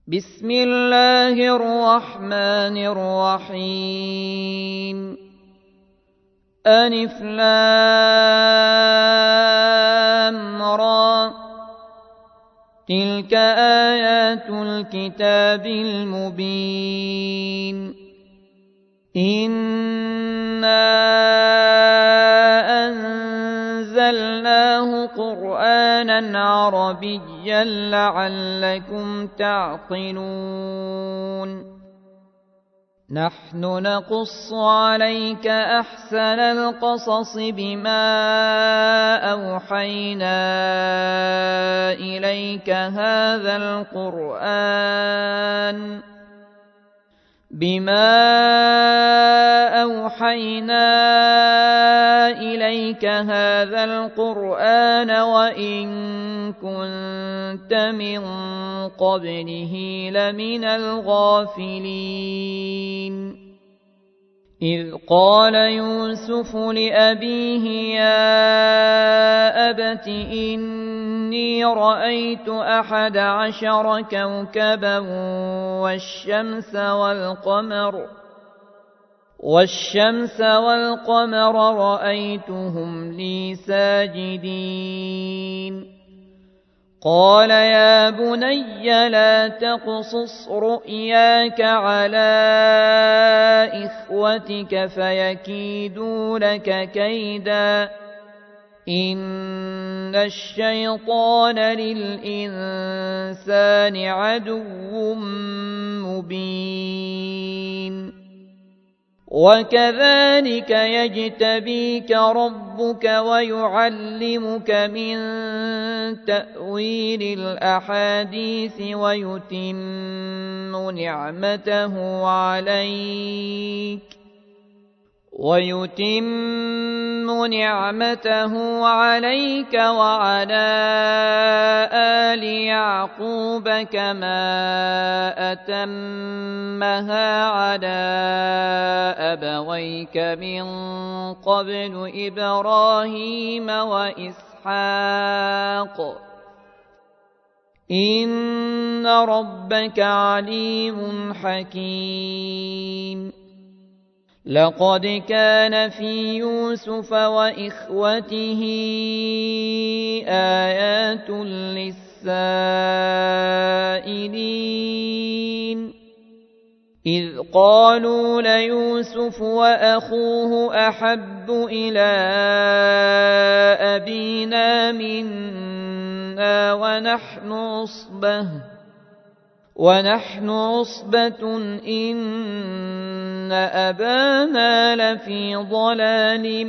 بسم الله الرحمن الرحيم ألف لام را تلك آيات الكتاب المبين إنا أنزلناه قرآنا عربيا لعلكم تعقلون نحن نقص عليك أحسن القصص بما أوحينا إليك هذا القرآن وإن كنت من قبله لمن الغافلين إذ قال يوسف لأبيه يا أبت إني رأيت 11 كوكبا والشمس والقمر رأيتهم لي ساجدين قال يا بني لا تقصص رؤياك على إخوتك فيكيدوا لك كيدا إن الشيطان للإنسان عدو مبين وكذلك يجتبيك ربك ويعلمك من تأويل الأحاديث ويتم نعمته عليك وعلى آل يعقوب كما أتمها على أبويك من قبل إبراهيم وإسحاق إن ربك عليم حكيم لقد كان في يوسف وإخوته آيات للسائلين إذ قالوا ليوسف وأخوه أحب إلى أبينا منا ونحن عصبة إن أبانا لفي ضلال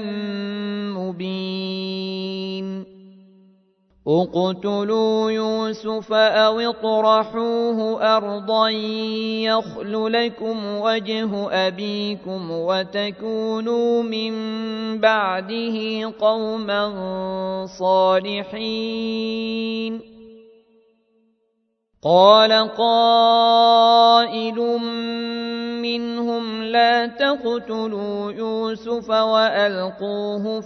مبين اقتلوا يوسف أو اطرحوه أرضا يخل لكم وجه أبيكم وتكونوا من بعده قوما صالحين قال قائل منهم لا تقتلوا يوسف وألقوه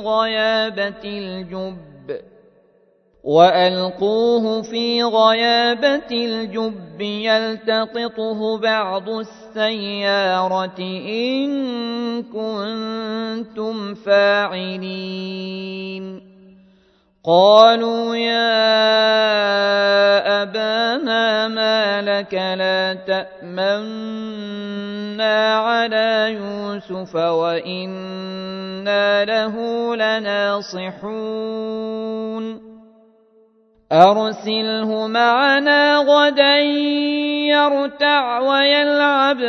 في غيابة الجب يلتقطه بعض السيارة إن كنتم فاعلين قالوا يا أبانا ما لك لا تأمنا على يوسف وإنا له لناصحون أرسله معنا غدا يرتع ويلعب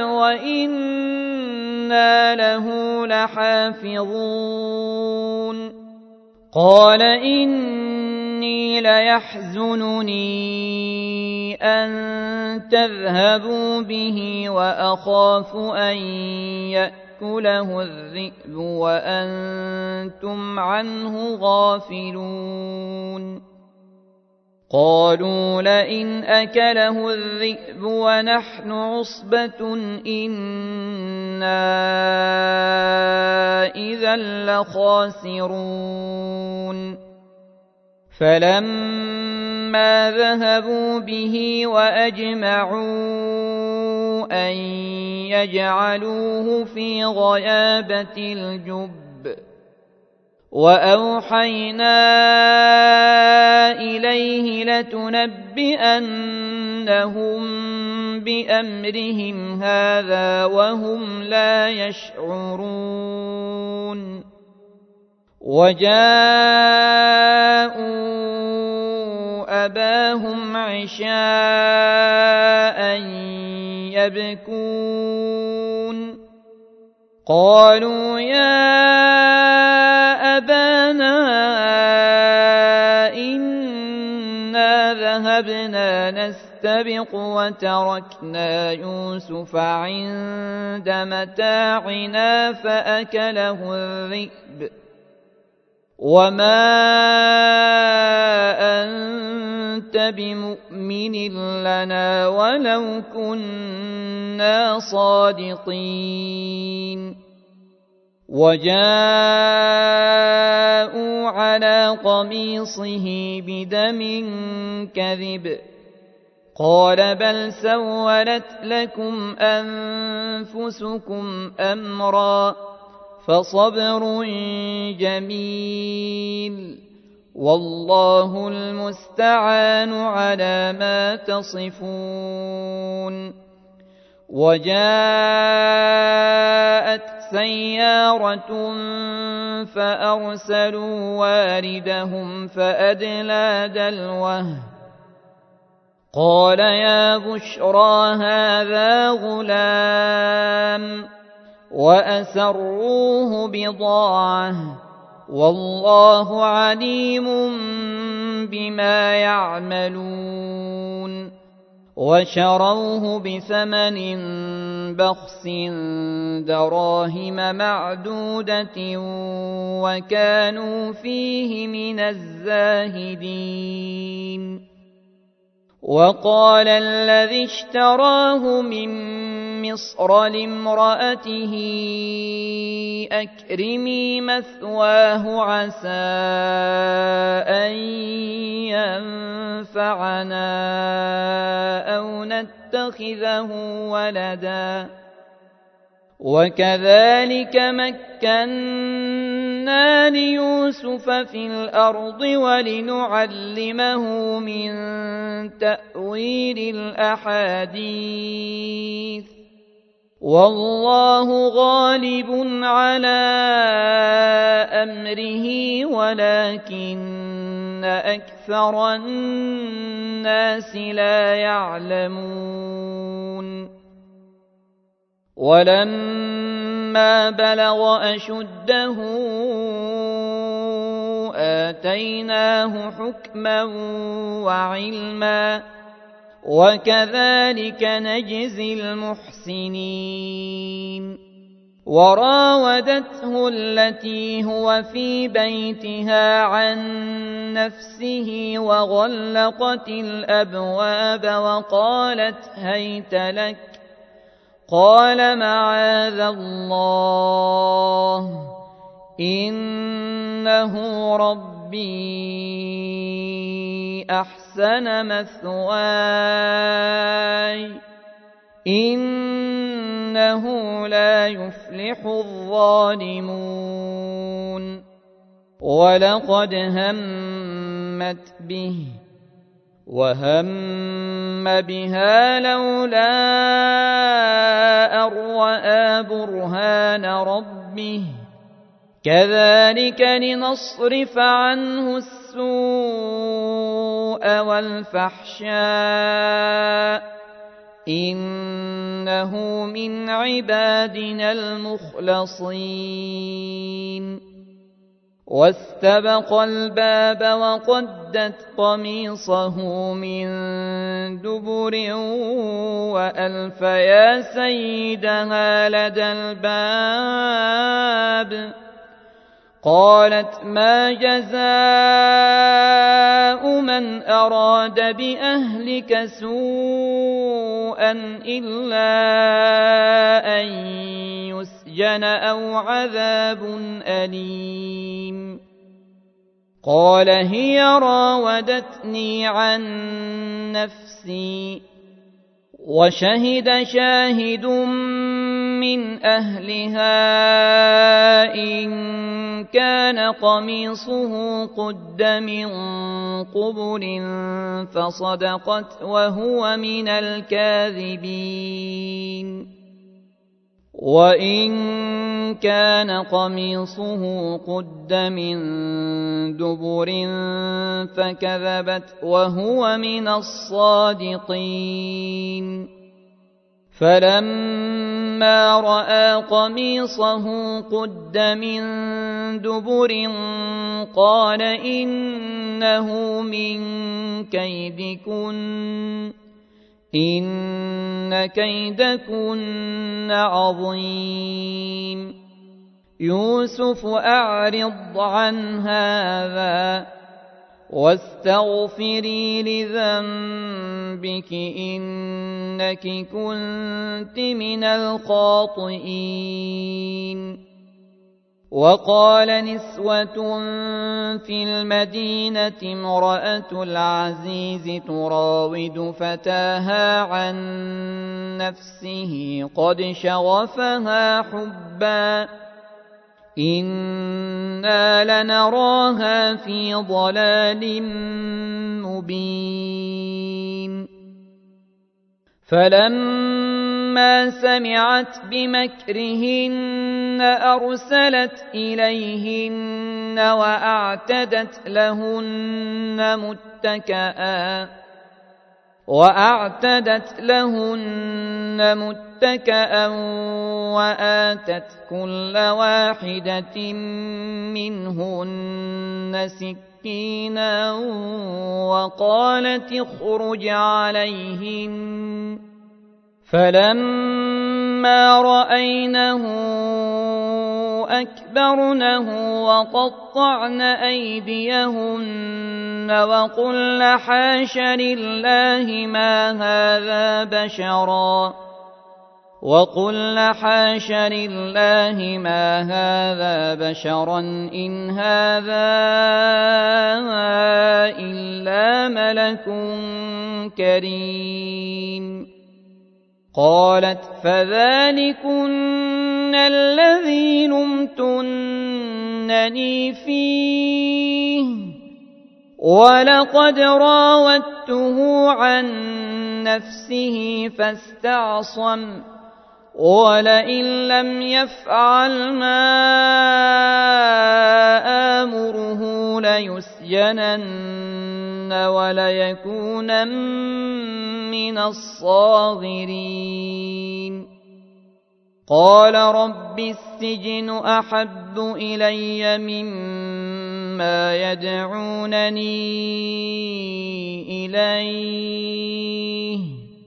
وإنا له لحافظون قال إني ليحزنني أن تذهبوا به وأخاف أن يأكله الذئب وأنتم عنه غافلون قالوا لئن أكله الذئب ونحن عصبة إنا إذا لخاسرون فلما ذهبوا به وأجمعوا أن يجعلوه في غيابة الجب وأوحينا إليه لتنبئنهم بأمرهم هذا وهم لا يشعرون وجاءوا أباهم عشاء يبكون قالوا يا أبانا إنا ذهبنا نستبق وتركنا يوسف عند متاعنا فأكله الذئب وما أنت بمؤمن لنا ولو كنا صادقين وجاءوا على قميصه بدم كذب قال بل سولت لكم أنفسكم أمرا فصبر جميل والله المستعان على ما تصفون وجاءت سيارة فأرسلوا واردهم فأدلى دلوه قال يا بشرى هذا غلام وأسروه بضاعة والله عليم بما يعملون وشروه بثمن بخس دراهم معدودة وكانوا فيه من الزاهدين وقال الذي اشتراه من مصر لامرأته أكرمي مثواه عسى أن ينفعنا أو نتخذه ولدا وكذلك مكنا ليوسف في الأرض ولنعلمه من تأويل الأحاديث والله غالب على أمره ولكن أكثر الناس لا يعلمون ولما بلغ أشده آتيناه حكما وعلما وكذلك نجزي المحسنين وراودته التي هو في بيتها عن نفسه وغلقت الأبواب وقالت هيت لك قال معاذ الله إنه ربي أحسن مثواي إنه لا يفلح الظالمون ولقد همت به وهم بها لولا أن رأى برهان ربه كذلك لنصرف عنه السوء والفحشاء إنه من عبادنا المخلصين واستبق الباب وقدت قميصه من دبر وألف يا سيدها لدى الباب قالت ما جزاء من أراد بأهلك سوءا إلا أن يسجن أو عذاب أليم قال هي راودتني عن نفسي. وشهد شاهد من أهلها إن كان قميصه قد من قبل فصدقت وهو من الكاذبين. وإن كان قميصه قد من دبر فكذبت وهو من الصادقين. فلما رأى قميصه قد من دبر قال إنه من كيدكن إن كيدكن عظيم. يوسف أعرض عن هذا واستغفري لذنبك إنك كنت من الخاطئين. وقال نسوة في المدينة امرأة العزيز تراود فتاها عن نفسه قد شغفها حبا إنا لنراها في ضلال مبين. فلما سمعت بمكرهن أرسلت إليهن وأعتدت لهن متكأ وآتت كل واحدة منهن سكينا وقالت اخرج عليهن. فلما رأينه أكبرنه وقطعن أيديهن وقلن حاش لله ما هذا بشرا إن هذا إلا ملك كريم. قالت فذلكن الذي لمتنني فيه ولقد راودته عن نفسه فاستعصم ولئن لم يفعل ما آمره ليسجنن وليكونن من الصاغرين. قال رب السجن أحب إلي مما يدعونني إليه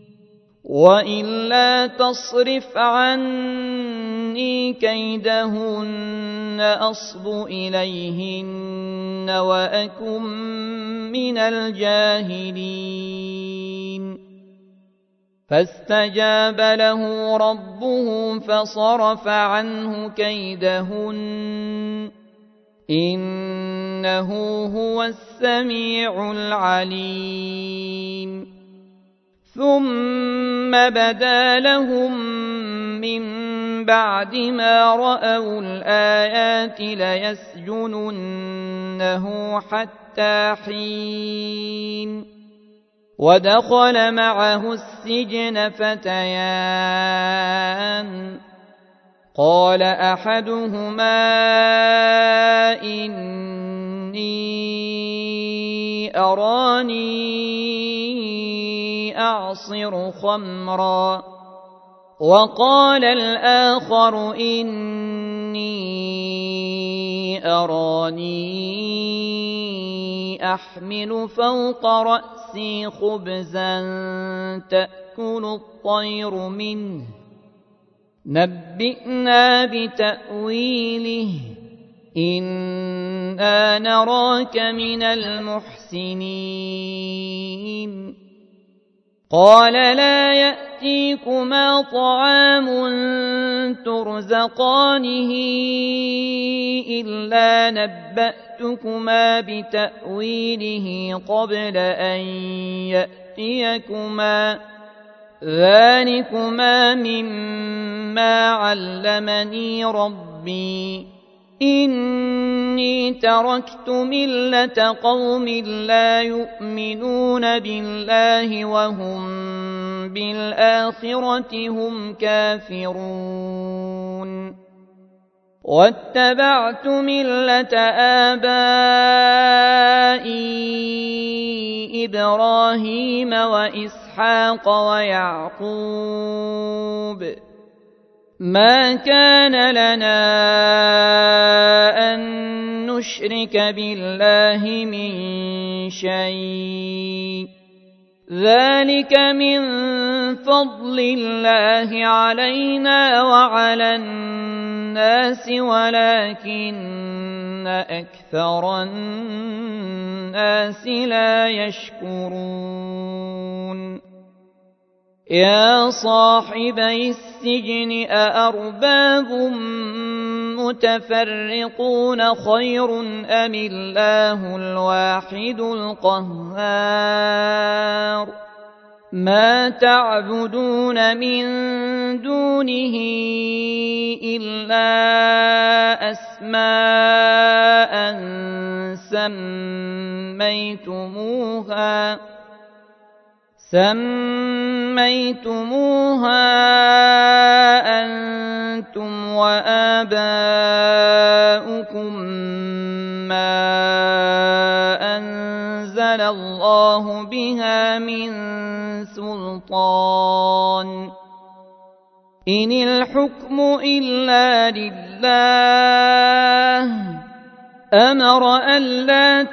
وإلا تصرف عني كيدهن أصب إليهن وأكن من الجاهلين. فاستجاب له ربه فصرف عنه كيدهن إنه هو السميع العليم. ثم بدا لهم من بعد ما رأوا الآيات ليسجننه حتى حين. ودخل معه السجن فتيان قال أحدهما إني أراني أعصر خمرا وقال الآخر إني أراني أحمل فوق رأسي خبزا تأكل الطير منه نبئنا بتأويله إنا نراك من المحسنين. قال لا يأتي يأتيكما طعام ترزقانه إلا نبأتكما بتأويله قبل أن يأتيكما ذلكما مما علمني ربي إني تركت ملة قوم لا يؤمنون بالله وهم بالآخرة هم كافرون واتبعت ملة آبائي إبراهيم وإسحاق ويعقوب ما كان لنا أن نشرك بالله من شيء ذلك من فضل الله علينا وعلى الناس ولكن أكثر الناس لا يشكرون يا صاحبي السجن أأرباب متفرقون خير أم الله الواحد القهار ما تعبدون من دونه إلا أسماء سميتموها أنتم وآباؤكم ما أنزل الله بها من سلطان إن الحكم إلا لله أمر ألا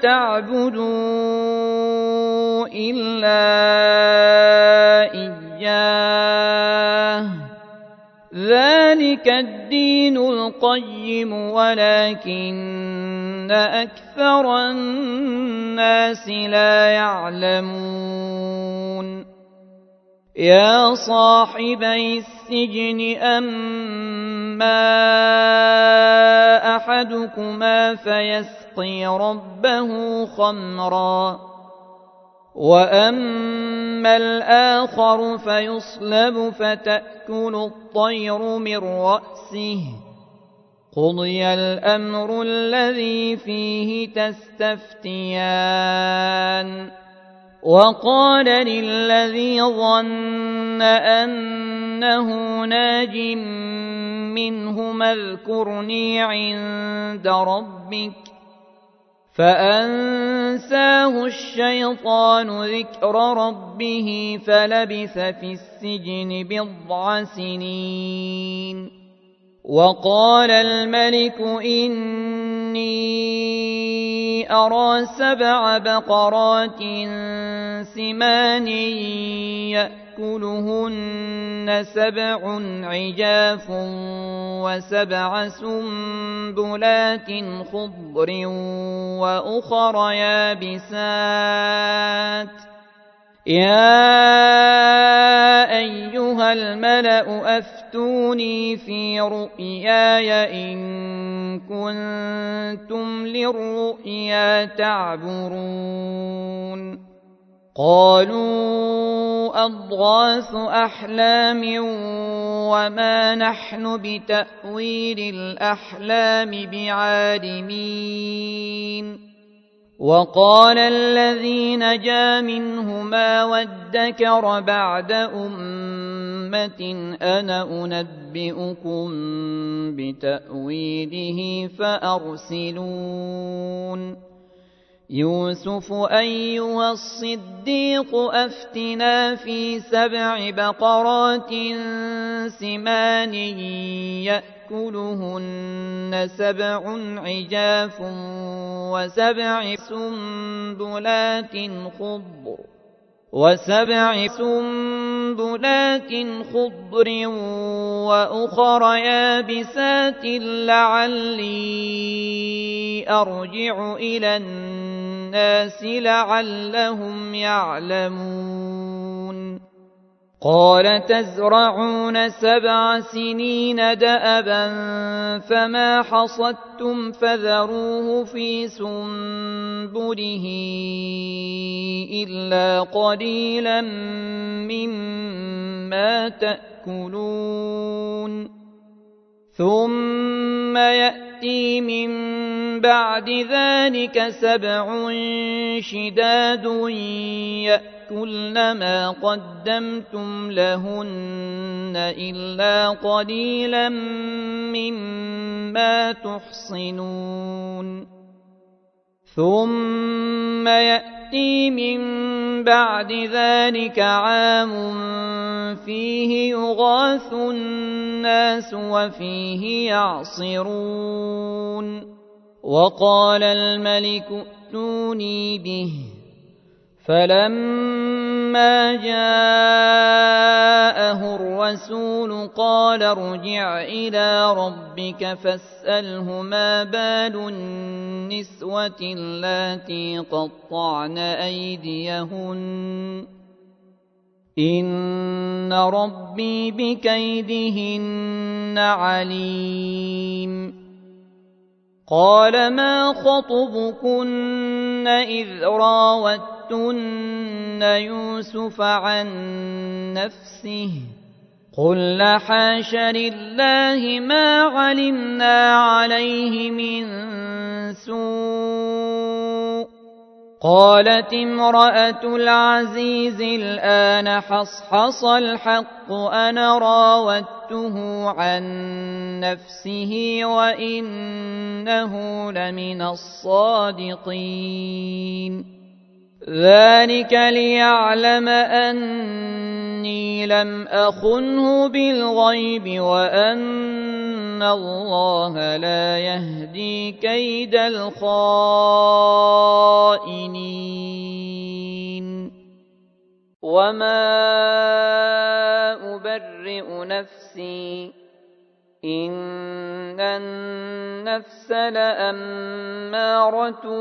تعبدوا إلا إياه ذلك الدين القيم ولكن أكثر الناس لا يعلمون يا صاحبي السجن أما أحدكما فيسقي ربه خمرا وأما الآخر فيصلب فتأكل الطير من رأسه قضي الأمر الذي فيه تستفتيان وقال للذي ظن أنه ناج منهما اذكرني عند ربك فأنساه الشيطان ذكر ربه فلبث في السجن بضع سنين وقال الملك إني أرى 7 بقرات سمان يأكلهن 7 عجاف و7 سنبلات خضر وأخر يابسات يا أيها الملأ أفتوني في رؤياي إن كنتم للرؤيا تعبرون قالوا أضغاث أحلام وما نحن بتأويل الأحلام بعالمين وقال الذي نجا منهما وادكر بعد أمة أنا أنبئكم بتأويله فأرسلون يوسف أيها الصديق أفتنا في 7 بقرات سمان يأكلهن 7 عجاف و7 سنبلات خضر وأخر يابسات لعلي أرجع إلى الناس لعلهم يعلمون قال تزرعون 7 سنين دأبا فما حصدتم فذروه في سنبله إلا قليلا مما تأكلون ثم يأتي من بعد ذلك 7 شداد يأكلن ما قدمتم لهن إلا قليلا مما تحصنون ثم يأتي من بعد ذلك عام فيه يغاث الناس وفيه يعصرون وقال الملك ائتوني به فلما جاءه الرسول قال ارجع إلى ربك فاسأله ما بال النسوة اللاتي قطعن أيديهن إن ربي بكيدهن عليم قال ما خطبكن إذ راوتن يوسف عن نفسه قلن حاش لله ما علمنا عليه من سوء قالت امرأة العزيز الآن حصحص الحق أنا راودته عن نفسه وإنه لمن الصادقين ذلك ليعلم أني لم أخنه بالغيب وأن الله لا يهدي كيد الخائنين وما أبرئ نفسي إن النفس لأمارة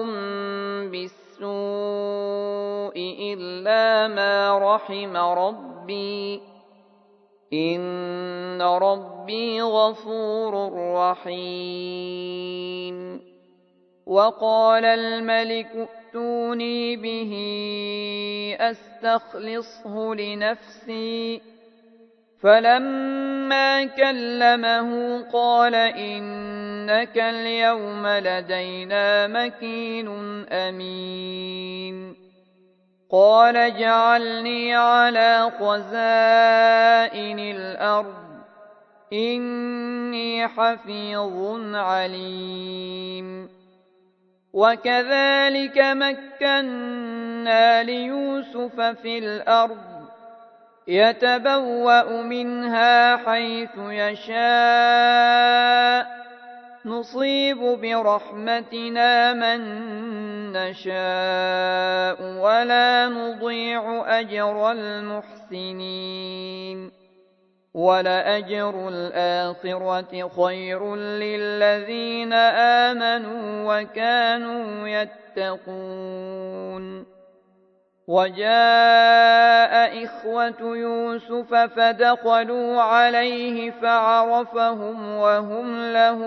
بالسوء إلا ما رحم ربي إن ربي غفور رحيم وقال الملك ائتوني به أستخلصه لنفسي فلما كلمه قال إنك اليوم لدينا مكين أمين قال اجعلني على خزائن الأرض إني حفيظ عليم وكذلك مكنا ليوسف في الأرض يتبوأ منها حيث يشاء نصيب برحمتنا من نشاء ولا نضيع أجر المحسنين ولأجر الآخرة خير للذين آمنوا وكانوا يتقون وجاء إخوة يوسف فدخلوا عليه فعرفهم وهم له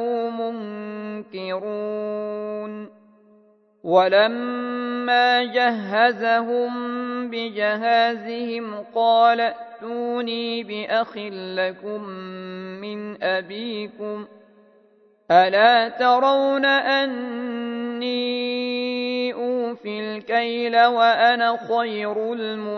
منكرون ولما جهزهم بجهازهم قال ائتوني بأخ لكم من أبيكم ألا ترون أني أوفي الكيل وأنا خير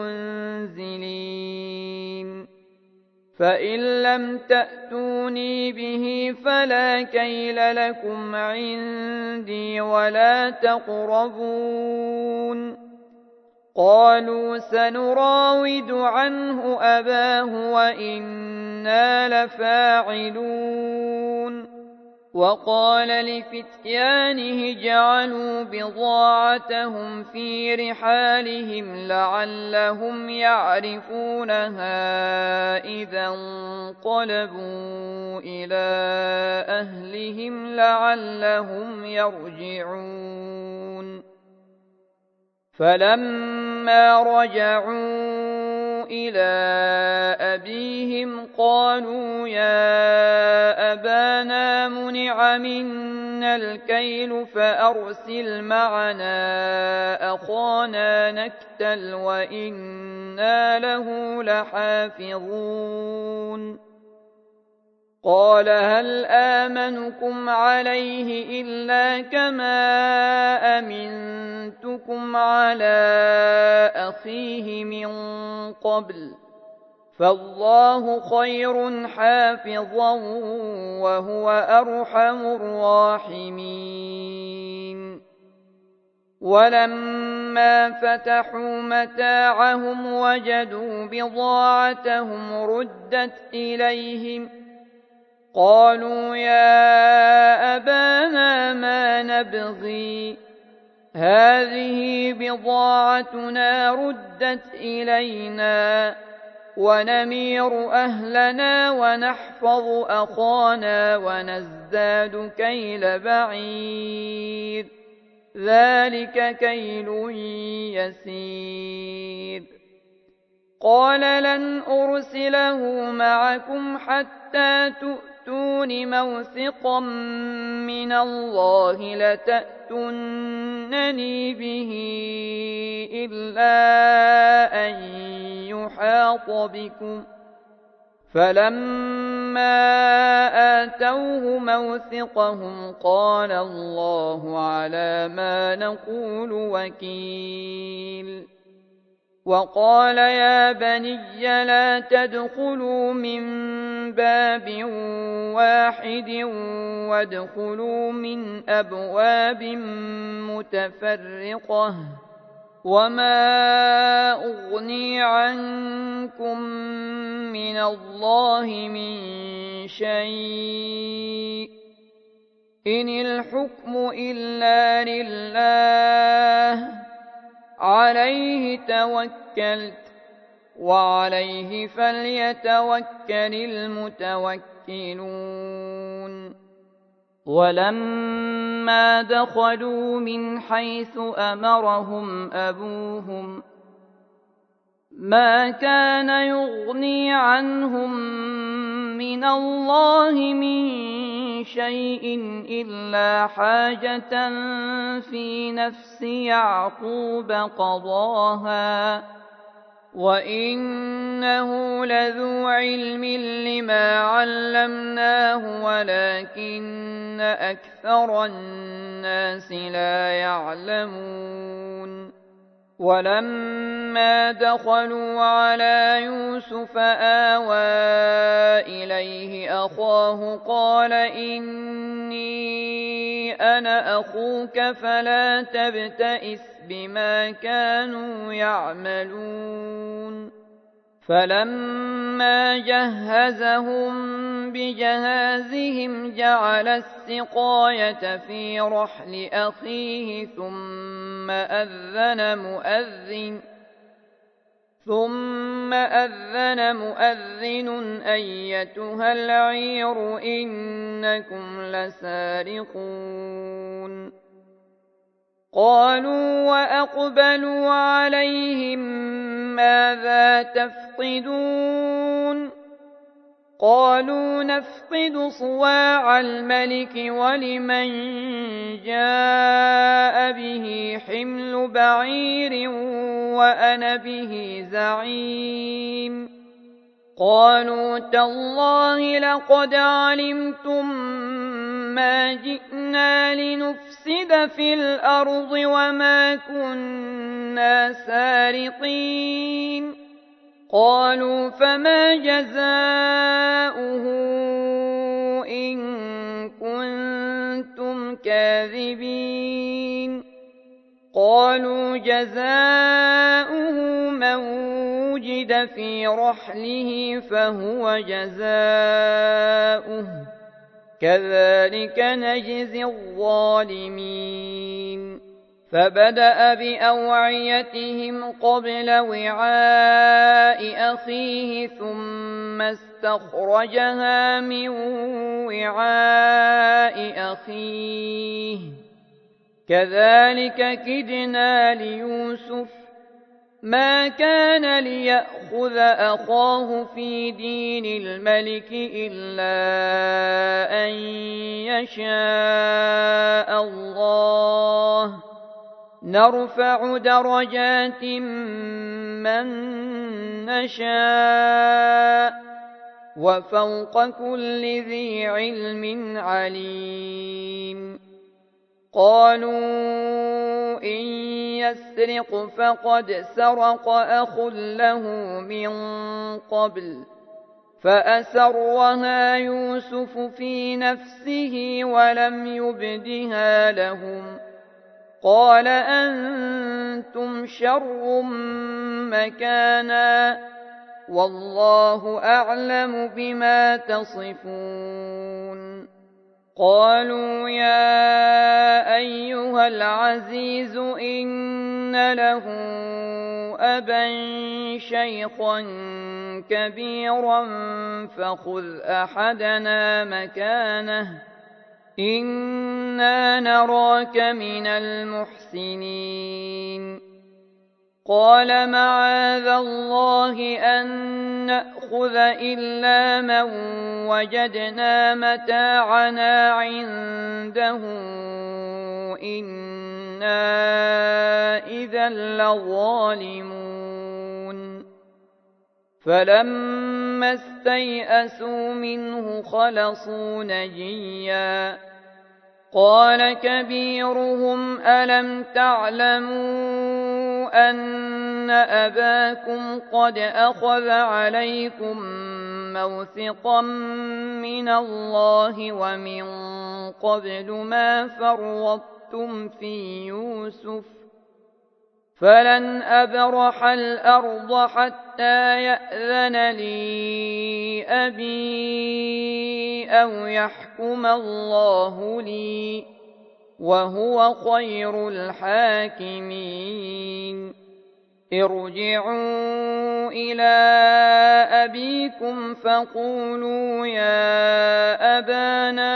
المنزلين فإن لم تأتوني به فلا كيل لكم عندي ولا تقربون قالوا سنراود عنه أباه وإنا لفاعلون وقال لفتيانه جعلوا بضاعتهم في رحالهم لعلهم يعرفونها إذا انقلبوا إلى أهلهم لعلهم يرجعون فلما رجعوا إلى أبيهم قالوا يا أبانا منع منا الكيل فأرسل معنا أخانا نكتل وإنا له لحافظون قال هل آمنكم عليه إلا كما أمنتكم على أخيه من قبل فالله خير حافظا وهو أرحم الراحمين ولما فتحوا متاعهم وجدوا بضاعتهم ردت إليهم قالوا يا أبانا ما نبغي هذه بضاعتنا ردت إلينا ونمير أهلنا ونحفظ أخانا ونزداد كيل بعير ذلك كيل يسير قال لن أرسله معكم حتى تؤتون موثقا من الله لتأتونني به إلا أن يحاط بكم فلما آتوه موثقهم قال الله على ما نقول وكيل وقال يا بني لا تدخلوا من باب واحد وادخلوا من أبواب متفرقة وما أغني عنكم من الله من شيء إن الحكم إلا لله عليه توكلت وعليه فليتوكل المتوكلون ولما دخلوا من حيث أمرهم أبوهم ما كان يغني عنهم من الله من شيء إلا حاجة في نفس يعقوب قضاها وإنه لذو علم لما علمناه ولكن أكثر الناس لا يعلمون ولما دخلوا على يوسف آوى إليه أخاه قال إني أنا أخوك فلا تبتئس بما كانوا يعملون فلما جهزهم بجهازهم جعل السقاية في رحل أخيه ثم أذن مؤذن أيتها العير إنكم لسارقون قالوا وأقبلوا عليهم ماذا تفقدون قالوا نفقد صواع الملك ولمن جاء به حمل بعير وأنا به زعيم قالوا تالله لقد علمتم ما جئنا لنفسد في الأرض وما كنا سارقين قالوا فما جزاؤه إن كنتم كاذبين قالوا جزاؤه من وجد في رحله فهو جزاؤه كذلك نجزي الظالمين فبدأ بأوعيتهم قبل وعاء أخيه ثم استخرجها من وعاء أخيه كذلك كدنا ليوسف ما كان ليأخذ أخاه في دين الملك إلا أن يشاء الله نرفع درجات من نشاء وفوق كل ذي علم عليم. قالوا إن يسرق فقد سرق أخ له من قبل فأسرها يوسف في نفسه ولم يبدها لهم قال أنتم شر مكانا والله أعلم بما تصفون. قالوا يا أيها العزيز إن له أبا شيخا كبيرا فخذ أحدنا مكانه إنا نراك من المحسنين. قال معاذ الله أن نأخذ إلا من وجدنا متاعنا عنده إنا إذا لظالمون. فلما استيئسوا منه خلصوا نجيا قال كبيرهم ألم تعلموا أن أباكم قد أخذ عليكم موثقا من الله ومن قبل ما فرطتم في يوسف فلن أبرح الأرض حتى يأذن لي أبي أو يحكم الله لي وهو خير الحاكمين. ارجعوا إلى أبيكم فقولوا يا أبانا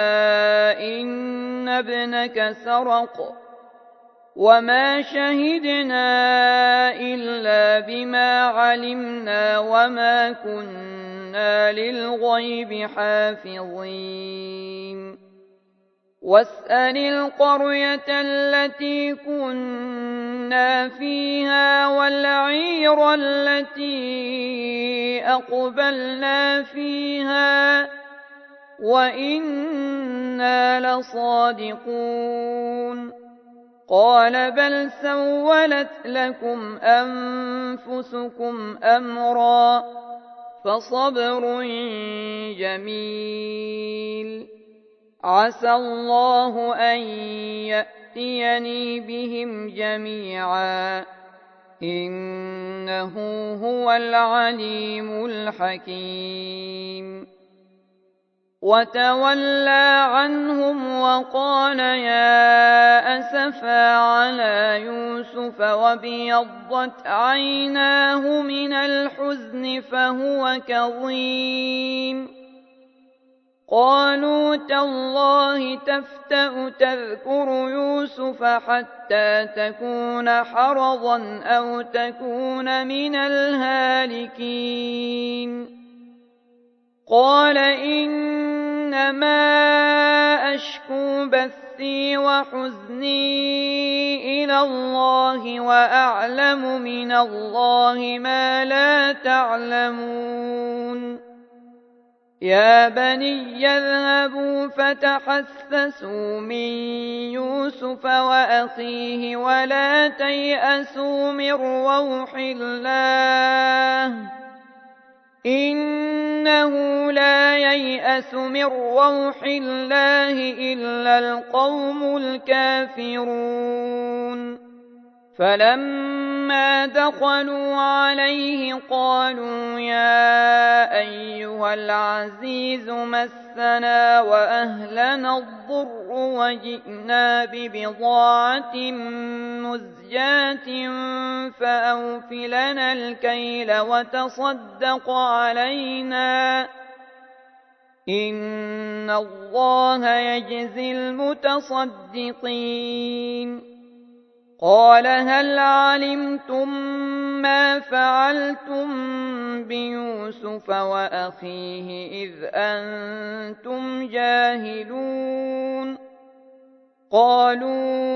إن ابنك سرق وما شهدنا إلا بما علمنا وما كنا للغيب حافظين. واسأل القرية التي كنا فيها والعير التي أقبلنا فيها وإنا لصادقون. قال بل سولت لكم أنفسكم أمرا فصبر جميل عسى الله أن يأتيني بهم جميعا إنه هو العليم الحكيم. وتولى عنهم وقال يا أسفا على يوسف وابيضت عيناه من الحزن فهو كظيم. قالوا تالله تفتأ تذكر يوسف حتى تكون حرضا أو تكون من الهالكين. قال إنما أشكو بثي وحزني إلى الله وأعلم من الله ما لا تعلمون. يا بني اذهبوا فتحسسوا من يوسف وأخيه ولا تيأسوا من روح الله إنه لا ييأس من روح الله إلا القوم الكافرون. فلما دخلوا عليه قالوا يا أيها العزيز مسنا وأهلنا الضر وجئنا ببضاعة مزجاة فأوف لنا الكيل وتصدق علينا إن الله يجزي المتصدقين. قال هل علمتم ما فعلتم بيوسف وأخيه إذ أنتم جاهلون قالوا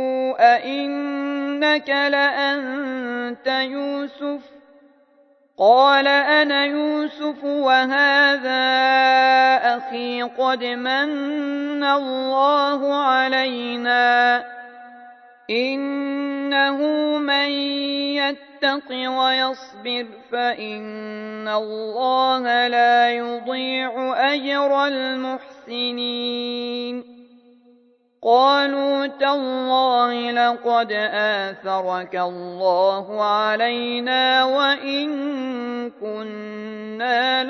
أئنك لأنت يوسف قال أنا يوسف وهذا أخي قد من الله علينا إنه من يتق ويصبر فإن الله لا يضيع أجر المحسنين قالوا تالله لقد آثرك الله علينا وإن كنا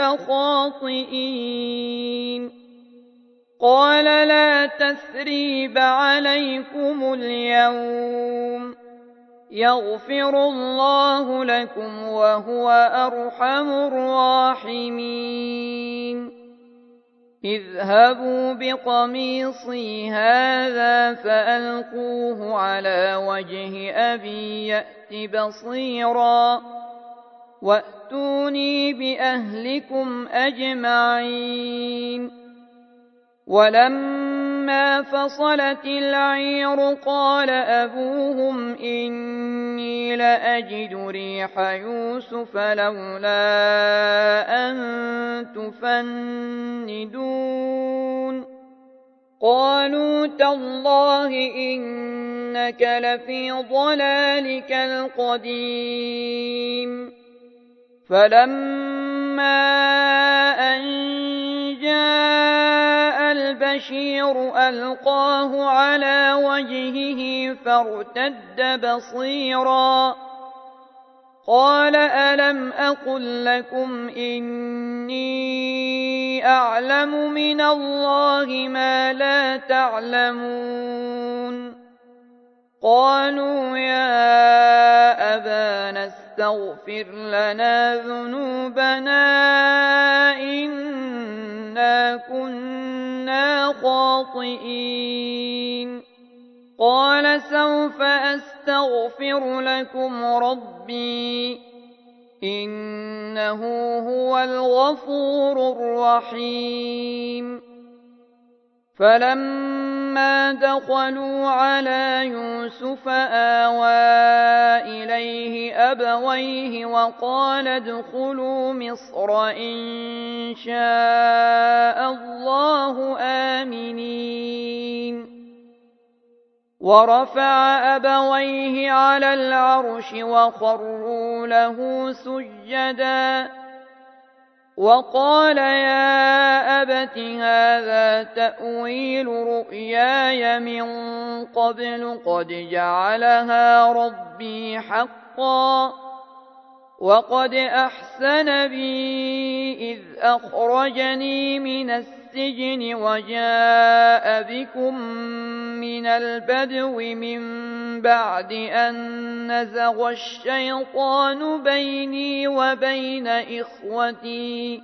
لخاطئين قال لا تثريب عليكم اليوم يغفر الله لكم وهو أرحم الراحمين اذهبوا بقميصي هذا فألقوه على وجه أبي يأت بصيرا وأتوني بأهلكم أجمعين ولما فصلت العير قال أبوهم إني لأجد ريح يوسف لولا أن تفندون قالوا تالله إنك لفي ضلالك القديم فلما أن جاء البشير ألقاه على وجهه فارتد بصيرا قال ألم أقل لكم إني أعلم من الله ما لا تعلمون قالوا يا أبانا استغفر لنا ذنوبنا إنا كنا خاطئين قال سوف أستغفر لكم ربي إنه هو الغفور الرحيم فلما دخلوا على يوسف آوى إليه أبويه وقال ادخلوا مصر إن شاء الله آمنين ورفع أبويه على العرش وخروا له سجدا وقال يا أبت هذا تأويل رؤياي من قبل قد جعلها ربي حقا وقد أحسن بي إذ أخرجني من السجن وجاء بكم من البدو من بعد أن نزغ الشيطان بيني وبين إخوتي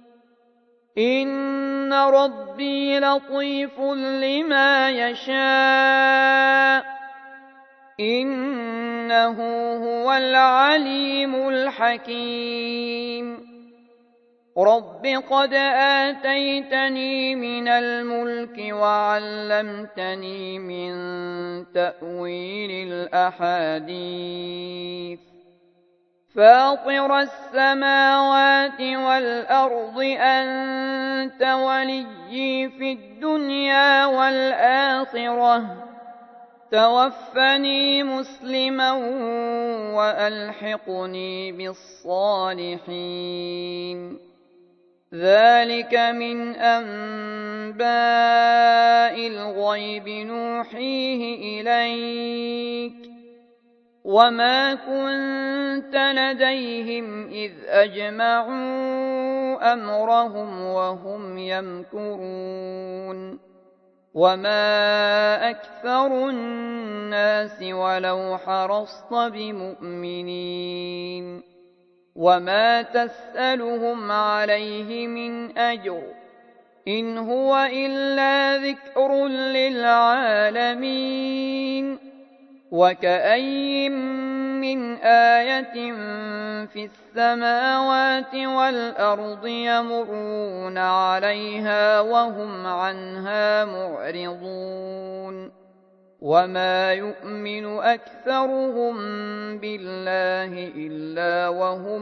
إن ربي لطيف لما يشاء إنه هو العليم الحكيم رب قد آتيتني من الملك وعلمتني من تأويل الأحاديث فاطر السماوات والأرض أنت وليي في الدنيا والآخرة توفني مسلما وألحقني بالصالحين ذلك من أنباء الغيب نوحيه إليك وما كنت لديهم إذ أجمعوا أمرهم وهم يمكرون وما أكثر الناس ولو حرصت بمؤمنين وما تسألهم عليه من أجر إن هو إلا ذكر للعالمين وكأين من آية في السماوات والأرض يمرون عليها وهم عنها معرضون وما يؤمن أكثرهم بالله إلا وهم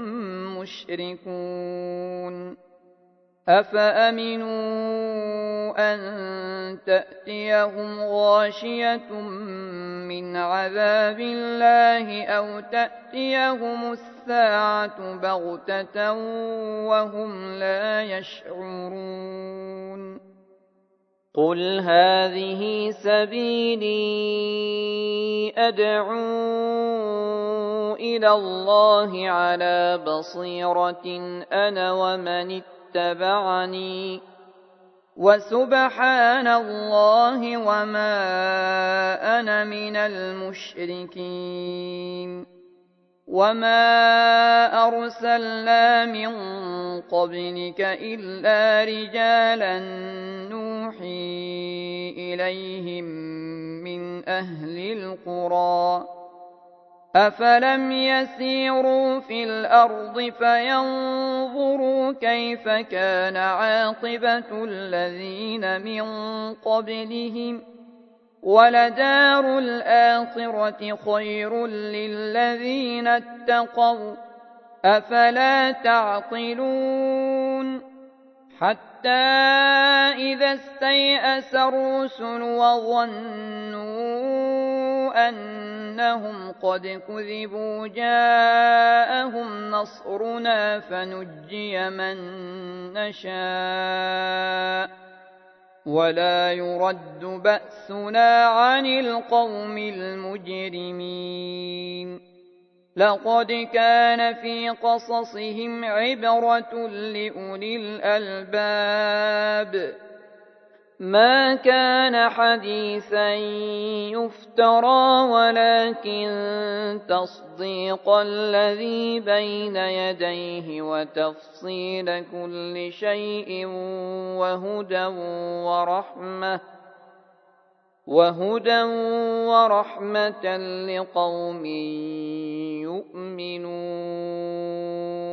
مشركون أفأمنوا أن تأتيهم غاشية من عذاب الله أو تأتيهم الساعة بغتة وهم لا يشعرون قل هذه سبيلي أدعو إلى الله على بصيرة أنا ومن اتبعني وسبحان الله وما أنا من المشركين وما أرسلنا من قبلك إلا رجالا نوحي إليهم من أهل القرى أفلم يسيروا في الأرض فينظروا كيف كان عاقبة الذين من قبلهم ولدار الآخرة خير للذين اتقوا أفلا تعقلون حتى إذا استيأس الرسل وظنوا أنهم قد كذبوا جاءهم نصرنا فنجي من نشاء ولا يرد بأسنا عن القوم المجرمين لقد كان في قصصهم عبرة لأولي الألباب ما كان حديثا يفترى ولكن تصديق الذي بين يديه وتفصيل كل شيء وهدى ورحمة لقوم يؤمنون